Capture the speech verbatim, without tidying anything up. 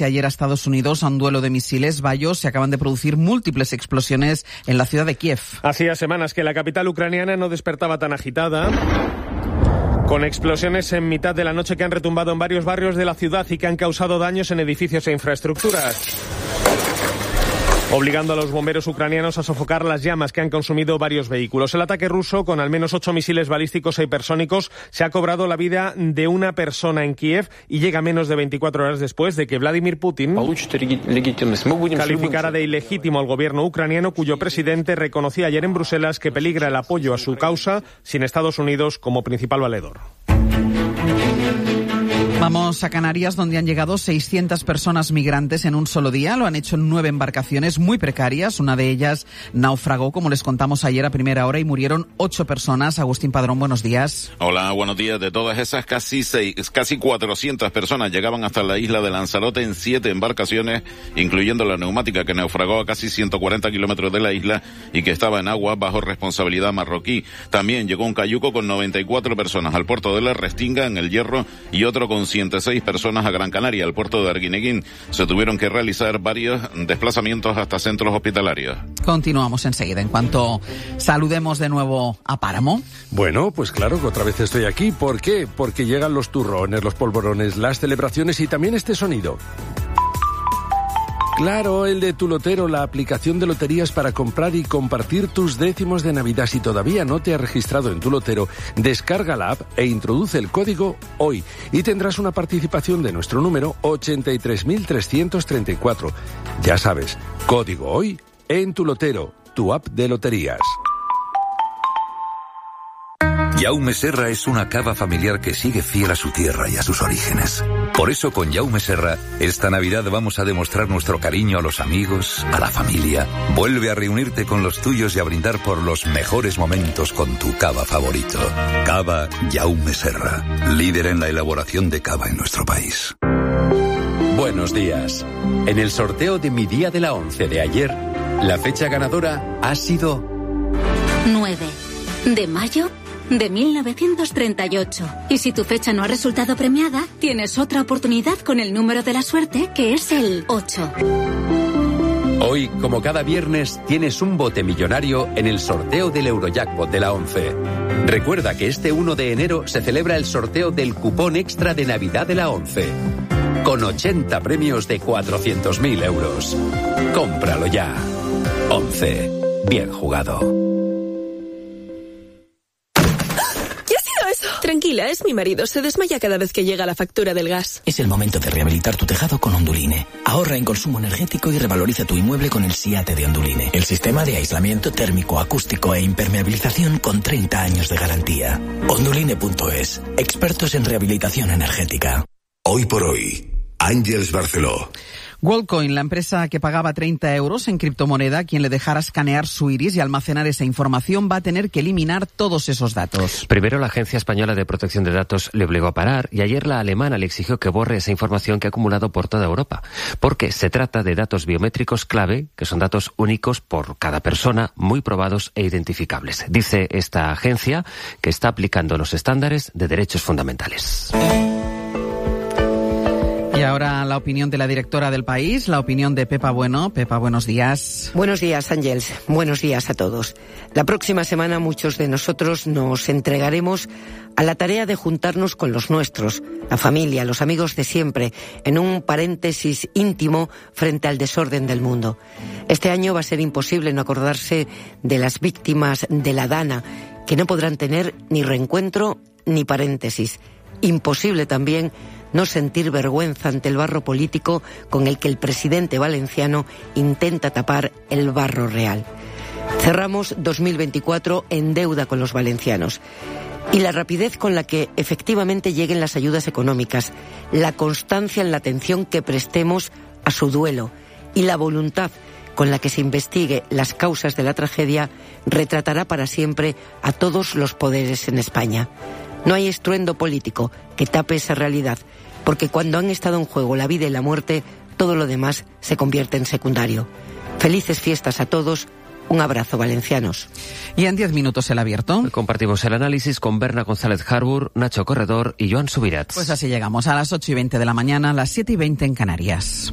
enfrentarse ayer a Estados Unidos a un duelo de misiles. Bayos, se acaban de producir múltiples explosiones en la ciudad de Kiev. Hacía semanas que la capital ucraniana no despertaba tan agitada, con explosiones en mitad de la noche que han retumbado en varios barrios de la ciudad y que han causado daños en edificios e infraestructuras, obligando a los bomberos ucranianos a sofocar las llamas que han consumido varios vehículos. El ataque ruso, con al menos ocho misiles balísticos e hipersónicos, se ha cobrado la vida de una persona en Kiev y llega menos de veinticuatro horas después de que Vladimir Putin calificara de ilegítimo al gobierno ucraniano, cuyo presidente reconocía ayer en Bruselas que peligra el apoyo a su causa sin Estados Unidos como principal valedor. Vamos a Canarias, donde han llegado seiscientas personas migrantes en un solo día. Lo han hecho en nueve embarcaciones muy precarias. Una de ellas naufragó, como les contamos ayer a primera hora, y murieron ocho personas. Agustín Padrón, buenos días. Hola, buenos días. De todas esas, casi seis, casi cuatrocientas personas llegaban hasta la isla de Lanzarote en siete embarcaciones, incluyendo la neumática que naufragó a casi ciento cuarenta kilómetros de la isla y que estaba en agua bajo responsabilidad marroquí. También llegó un cayuco con noventa y cuatro personas al puerto de La Restinga, en El Hierro, y otro con ciento seis personas a Gran Canaria, al puerto de Arguineguín. Se tuvieron que realizar varios desplazamientos hasta centros hospitalarios. Continuamos enseguida, en cuanto saludemos de nuevo a Páramo. Bueno, pues claro que otra vez estoy aquí. ¿Por qué? Porque llegan los turrones, los polvorones, las celebraciones y también este sonido. Claro, el de Tu Lotero, la aplicación de loterías para comprar y compartir tus décimos de Navidad. Si todavía no te has registrado en Tu Lotero, descarga la app e introduce el código HOY y tendrás una participación de nuestro número ochenta y tres mil trescientos treinta y cuatro. Ya sabes, código HOY en Tu Lotero, tu app de loterías. Jaume Serra es una cava familiar que sigue fiel a su tierra y a sus orígenes. Por eso con Jaume Serra, esta Navidad vamos a demostrar nuestro cariño a los amigos, a la familia. Vuelve a reunirte con los tuyos y a brindar por los mejores momentos con tu cava favorito. Cava Jaume Serra, líder en la elaboración de cava en nuestro país. Buenos días. En el sorteo de mi día de la once de ayer, la fecha ganadora ha sido nueve de mayo de mil novecientos treinta y ocho. Y si tu fecha no ha resultado premiada, tienes otra oportunidad con el número de la suerte, que es el ocho. Hoy, como cada viernes, tienes un bote millonario en el sorteo del Eurojackpot de la once. Recuerda que este uno de enero se celebra el sorteo del cupón extra de Navidad de la once, con ochenta premios de cuatrocientos mil euros. Cómpralo ya. once. Bien jugado. Tranquila, es mi marido. Se desmaya cada vez que llega la factura del gas. Es el momento de rehabilitar tu tejado con Onduline. Ahorra en consumo energético y revaloriza tu inmueble con el SIATE de Onduline. El sistema de aislamiento térmico, acústico e impermeabilización con treinta años de garantía. Onduline punto es. Expertos en rehabilitación energética. Hoy por hoy, Àngels Barceló. Worldcoin, la empresa que pagaba treinta euros en criptomoneda, quien le dejara escanear su iris y almacenar esa información, va a tener que eliminar todos esos datos. Primero la Agencia Española de Protección de Datos le obligó a parar y ayer la alemana le exigió que borre esa información que ha acumulado por toda Europa. Porque se trata de datos biométricos clave, que son datos únicos por cada persona, muy probados e identificables. Dice esta agencia que está aplicando los estándares de derechos fundamentales. Y ahora la opinión de la directora del País, la opinión de Pepa Bueno. Pepa, buenos días. Buenos días, Àngels. Buenos días a todos. La próxima semana muchos de nosotros nos entregaremos a la tarea de juntarnos con los nuestros, la familia, los amigos de siempre, en un paréntesis íntimo frente al desorden del mundo. Este año va a ser imposible no acordarse de las víctimas de la Dana, que no podrán tener ni reencuentro ni paréntesis. Imposible también no sentir vergüenza ante el barro político con el que el presidente valenciano intenta tapar el barro real. Cerramos dos mil veinticuatro en deuda con los valencianos. Y la rapidez con la que efectivamente lleguen las ayudas económicas, la constancia en la atención que prestemos a su duelo y la voluntad con la que se investigue las causas de la tragedia retratará para siempre a todos los poderes en España. No hay estruendo político que tape esa realidad, porque cuando han estado en juego la vida y la muerte, todo lo demás se convierte en secundario. Felices fiestas a todos. Un abrazo, valencianos. Y en diez minutos el abierto. Compartimos el análisis con Berna González Harbour, Nacho Corredor y Joan Subirats. Pues así llegamos a las ocho y veinte de la mañana, a las siete y veinte en Canarias.